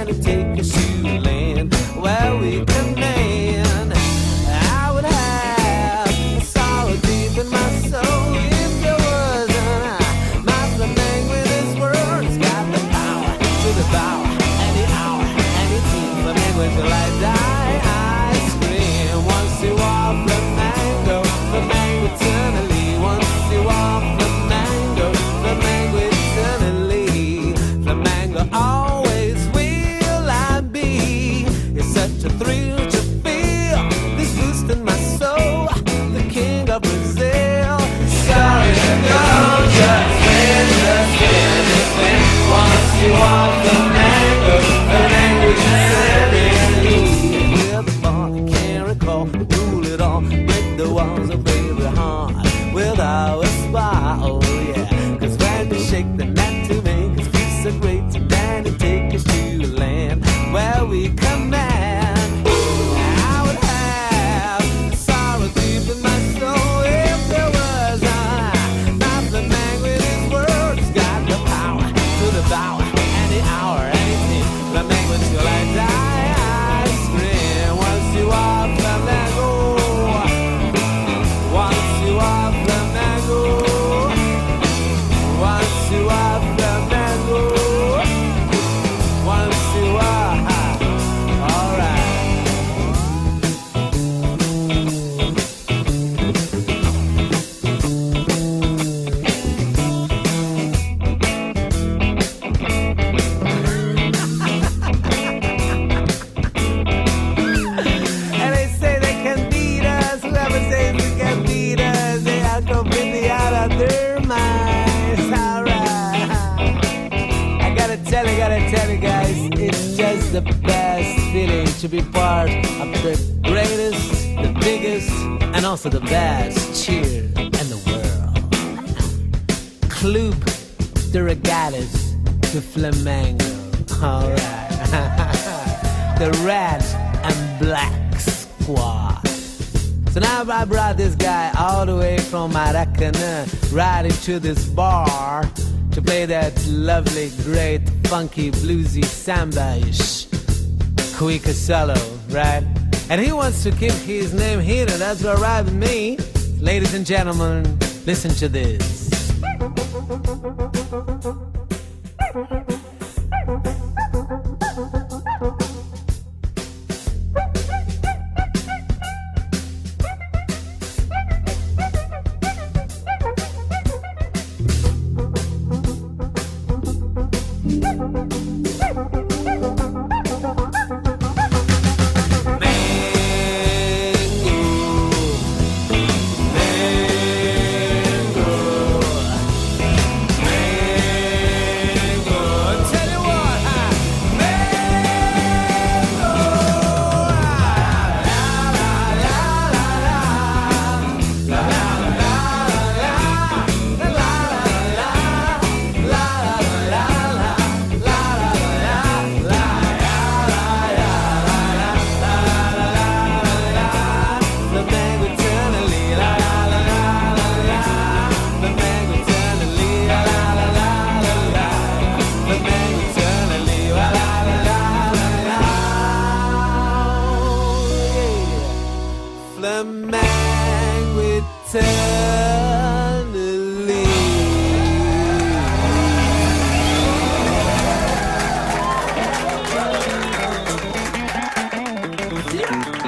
Daddy, take us to a land where we command. I would have a sorrow deep in my soul if there wasn't my flamenco with his words. Got the power to devour any hour, any team. Flamenco until I die. I scream once you are flamenco, flamenco eternally. Once you are flamenco, flamenco eternally. Flamenco always will I be. It's such a thrill to feel this boost in my soul. The king of Brazil. Sorry to go, just win. Once you are flamenco, flamenco eternally. We're the bond that can't recall, rule it all, break the walls of every heart with our spy. Oh yeah, 'cause when you shake the net to make us feel so great, and then you take us to a land where we command. I would have sorrow deep in my soul if there was my flamenco with his words. Got the power to devour any hour, anything. Flamenco till I die. I scream once you are flamenco. Once you are flamenco. Once you are flamenco. Once you are alright. And they say they can beat us. Whoever says they can beat us, they are completely out of their minds. Alright. I gotta tell you guys, it's just the best feeling to be part of the greatest, the biggest, and also the best cheer in the world. Club de Regatas de Flamengo. Alright. The red and black squad. So now I brought this guy all the way from Maracanã right into this bar to play that lovely, great, funky, bluesy samba-ish cuica solo, right? And he wants to keep his name hidden. That's all right with me. Ladies and gentlemen, listen to this. Flamengo eternally. Yeah.